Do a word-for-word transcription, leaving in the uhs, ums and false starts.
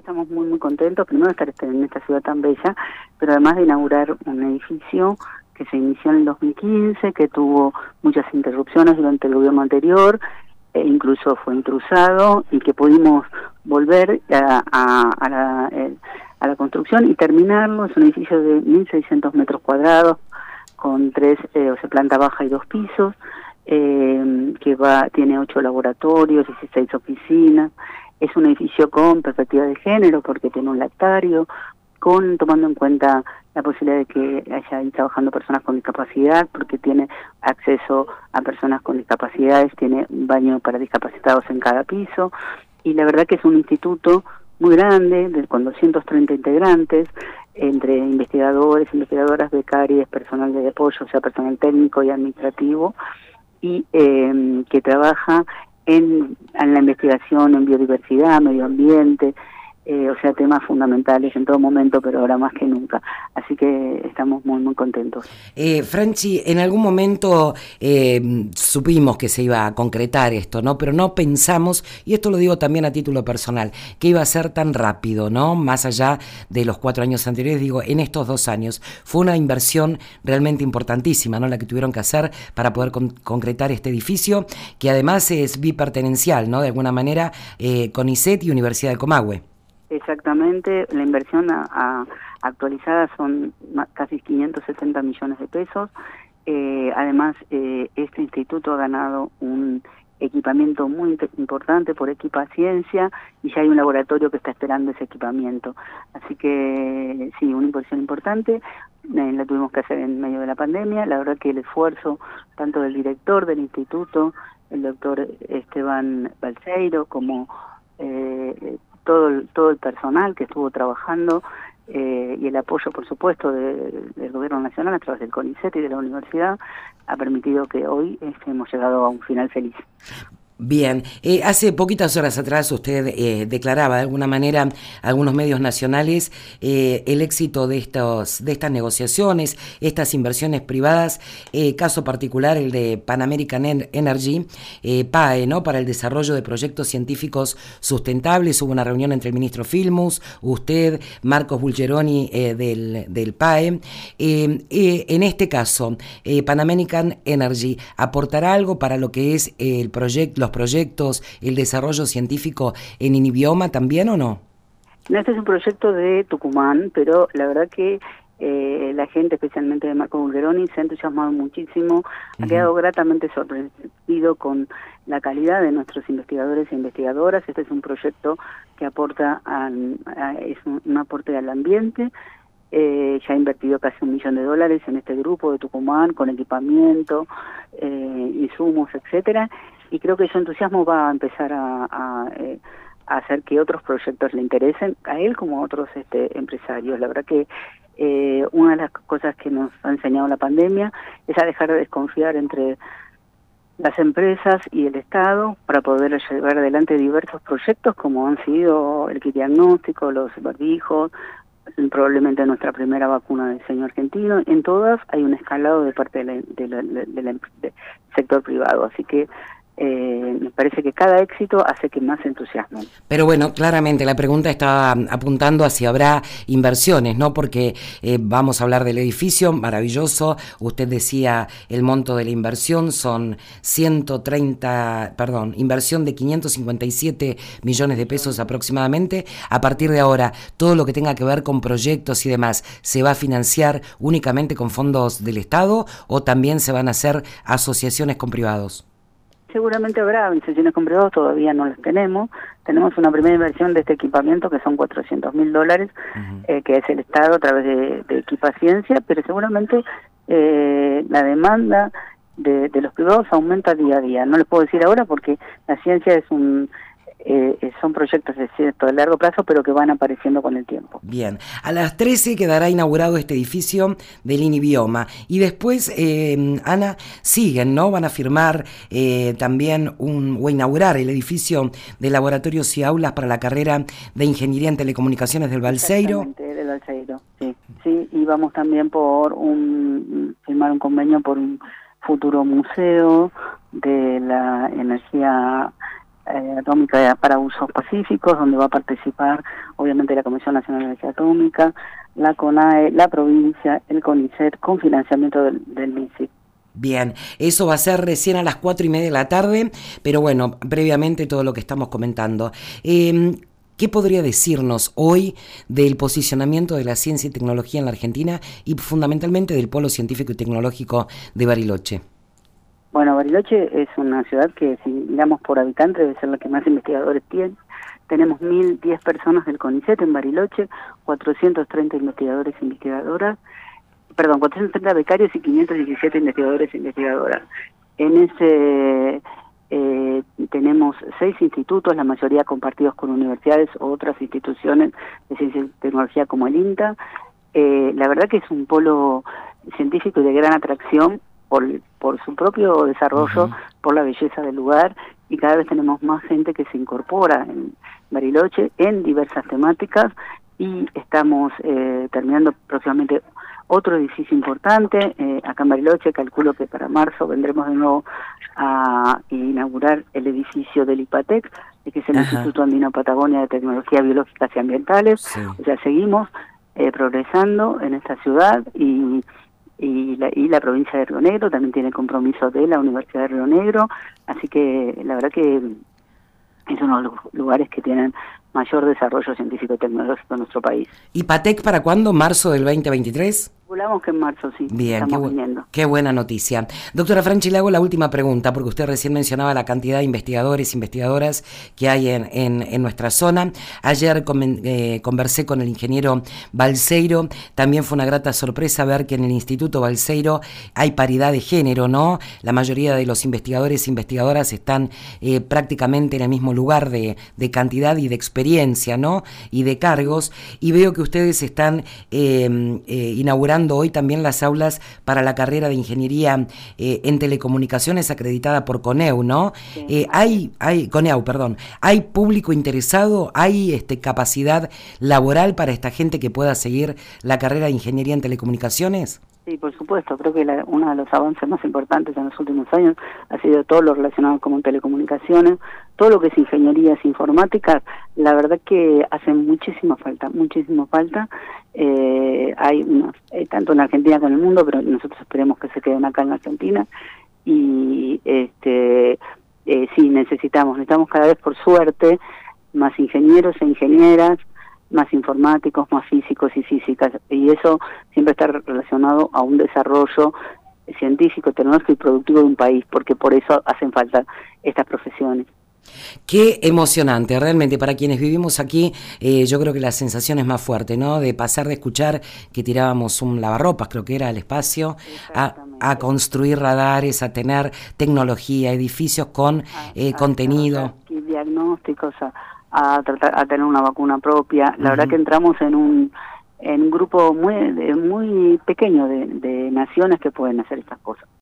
estamos muy muy contentos, primero de estar este- en esta ciudad tan bella, pero además de inaugurar un edificio que se inició en el dos mil quince, que tuvo muchas interrupciones durante el gobierno anterior, e incluso fue intrusado, y que pudimos volver a, a, a, la, eh, a la construcción y terminarlo. Es un edificio de mil seiscientos metros cuadrados, con tres, eh, o sea, planta baja y dos pisos, eh, que va tiene ocho laboratorios, dieciséis oficinas. Es un edificio con perspectiva de género porque tiene un lactario, con tomando en cuenta la posibilidad de que haya ahí trabajando personas con discapacidad, porque tiene acceso a personas con discapacidades, tiene un baño para discapacitados en cada piso, y la verdad que es un instituto muy grande, de, con doscientos treinta integrantes, entre investigadores, investigadoras, becarias, personal de apoyo, o sea, personal técnico y administrativo, y eh, que trabaja en, en la investigación en biodiversidad, medio ambiente, eh, o sea, temas fundamentales en todo momento, pero ahora más que nunca. Así que estamos muy, muy contentos. Eh, Franchi, en algún momento eh, supimos que se iba a concretar esto, ¿no? Pero no pensamos, y esto lo digo también a título personal, que iba a ser tan rápido, ¿no? Más allá de los cuatro años anteriores, digo, en estos dos años. Fue una inversión realmente importantísima, ¿no? La que tuvieron que hacer para poder con concretar este edificio, que además es bipertenencial, ¿no? De alguna manera, eh, CONICET y Universidad de Comahue. Exactamente, la inversión a, a actualizada son casi quinientos setenta millones de pesos. Eh, además, eh, este instituto ha ganado un equipamiento muy importante por Equipa Ciencia, y ya hay un laboratorio que está esperando ese equipamiento. Así que sí, una inversión importante, eh, la tuvimos que hacer en medio de la pandemia. La verdad que el esfuerzo tanto del director del instituto, el doctor Esteban Balseiro, como eh, todo el, todo el personal que estuvo trabajando, eh, y el apoyo, por supuesto, de, del Gobierno Nacional a través del CONICET y de la universidad, ha permitido que hoy este, hemos llegado a un final feliz. Bien, eh, hace poquitas horas atrás usted eh, declaraba de alguna manera a algunos medios nacionales eh, el éxito de estos de estas negociaciones, estas inversiones privadas, eh, caso particular el de Pan American Energy, eh, PAE, ¿no? Para el desarrollo de proyectos científicos sustentables. Hubo una reunión entre el ministro Filmus, usted, Marcos Bulgeroni eh, del, del PAE. Eh, eh, en este caso, eh, Pan American Energy aportará algo para lo que es eh, el proyecto, los proyectos, el desarrollo científico en Inibioma también, ¿o no? No, este es un proyecto de Tucumán, pero la verdad que eh, la gente, especialmente de Marco Bulgeroni, se ha entusiasmado muchísimo, uh-huh. Ha quedado gratamente sorprendido con la calidad de nuestros investigadores e investigadoras. Este es un proyecto que aporta, a, a, es un, un aporte al ambiente. Eh, ya ha invertido casi un millón de dólares en este grupo de Tucumán, con equipamiento, eh, insumos, etcétera, y creo que ese entusiasmo va a empezar a, a, eh, a hacer que otros proyectos le interesen a él como a otros este, empresarios. La verdad que eh, una de las cosas que nos ha enseñado la pandemia es a dejar de desconfiar entre las empresas y el Estado para poder llevar adelante diversos proyectos, como han sido el kit diagnóstico, los barbijos, probablemente nuestra primera vacuna de diseño argentino. En todas hay un escalado de parte de la, de la, de la, del sector privado, así que Eh, me parece que cada éxito hace que más se entusiasmen. Pero bueno, claramente la pregunta estaba apuntando a si habrá inversiones, ¿no? Porque eh, vamos a hablar del edificio, maravilloso. Usted decía el monto de la inversión son ciento treinta, perdón, inversión de quinientos cincuenta y siete millones de pesos aproximadamente. A partir de ahora, todo lo que tenga que ver con proyectos y demás, ¿se va a financiar únicamente con fondos del Estado o también se van a hacer asociaciones con privados? Seguramente habrá inversiones con privados, todavía no las tenemos. Tenemos una primera inversión de este equipamiento que son cuatrocientos mil dólares, uh-huh. eh, que es el Estado a través de, de Equipa Ciencia, pero seguramente eh, la demanda de, de los privados aumenta día a día. No les puedo decir ahora porque la ciencia es un... Eh, son proyectos de cierto de largo plazo, pero que van apareciendo con el tiempo. Bien, a las trece quedará inaugurado este edificio del Inibioma y después, eh, Ana, siguen, ¿no? Van a firmar eh, también un, o inaugurar el edificio de laboratorios y aulas para la carrera de Ingeniería en Telecomunicaciones del Balseiro. Exactamente, del Balseiro, sí. Sí, y vamos también por un firmar un convenio por un futuro museo de la energía eh, atómica para usos pacíficos, donde va a participar obviamente la Comisión Nacional de Energía Atómica, la CONAE, la provincia, el CONICET, con financiamiento del, del M I S I. Bien, eso va a ser recién a las cuatro y media de la tarde, pero bueno, previamente todo lo que estamos comentando. Eh, ¿Qué podría decirnos hoy del posicionamiento de la ciencia y tecnología en la Argentina y fundamentalmente del Polo Científico y Tecnológico de Bariloche? Bueno, Bariloche es una ciudad que, si miramos por habitante, debe ser la que más investigadores tiene. Tenemos mil diez personas del CONICET en Bariloche, cuatrocientos treinta investigadores e investigadoras, perdón, cuatrocientos treinta becarios y quinientos diecisiete investigadores e investigadoras. En ese eh, tenemos seis institutos, la mayoría compartidos con universidades o otras instituciones de ciencia y tecnología como el INTA. Eh, la verdad que es un polo científico y de gran atracción por, por su propio desarrollo, uh-huh. por la belleza del lugar, y cada vez tenemos más gente que se incorpora en Bariloche en diversas temáticas, y estamos eh, terminando próximamente otro edificio importante, eh, acá en Bariloche. Calculo que para marzo vendremos de nuevo a inaugurar el edificio del IPATEC, que es el Ajá. Instituto Andino Patagonia de Tecnología Biológicas y Ambientales. Sí. O sea, seguimos eh, progresando en esta ciudad, y Y la, y la provincia de Río Negro también tiene compromiso de la Universidad de Río Negro, así que la verdad que es uno de los lugares que tienen mayor desarrollo científico y tecnológico en nuestro país. ¿Y PATEC para cuándo? ¿Marzo del veinte veintitrés? Calculamos que en marzo, sí. Bien, qué, bu qué buena noticia. Doctora Franchi, le hago la última pregunta, porque usted recién mencionaba la cantidad de investigadores e investigadoras que hay en, en, en nuestra zona. Ayer con, eh, conversé con el ingeniero Balseiro, también fue una grata sorpresa ver que en el Instituto Balseiro hay paridad de género, ¿no? La mayoría de los investigadores e investigadoras están eh, prácticamente en el mismo lugar de, de cantidad y de experiencia, ¿no? Y de cargos, y veo que ustedes están eh, eh, inaugurando hoy también las aulas para la carrera de Ingeniería eh, en Telecomunicaciones acreditada por CONEU, ¿no? Sí. Eh, hay, hay, CONEU, perdón, ¿hay público interesado? ¿Hay este, capacidad laboral para esta gente que pueda seguir la carrera de Ingeniería en Telecomunicaciones? Sí, por supuesto. Creo que la, uno de los avances más importantes en los últimos años ha sido todo lo relacionado con telecomunicaciones, todo lo que es ingenierías informáticas. La verdad que hace muchísima falta, muchísima falta. Eh, hay una, eh, tanto en Argentina como en el mundo, pero nosotros esperemos que se queden acá en Argentina. Y este eh, sí, necesitamos, necesitamos cada vez, por suerte, más ingenieros e ingenieras, más informáticos, más físicos y físicas, y eso siempre está relacionado a un desarrollo científico, tecnológico y productivo de un país, porque por eso hacen falta estas profesiones. Qué emocionante, realmente, para quienes vivimos aquí, eh, yo creo que la sensación es más fuerte, ¿no? De pasar de escuchar que tirábamos un lavarropas, creo que era, al espacio, a, a construir radares, a tener tecnología, edificios con eh, a, contenido. Y diagnósticos, a, a tratar a tener una vacuna propia. La uh-huh. verdad que entramos en un en un grupo muy muy pequeño de, de naciones que pueden hacer estas cosas.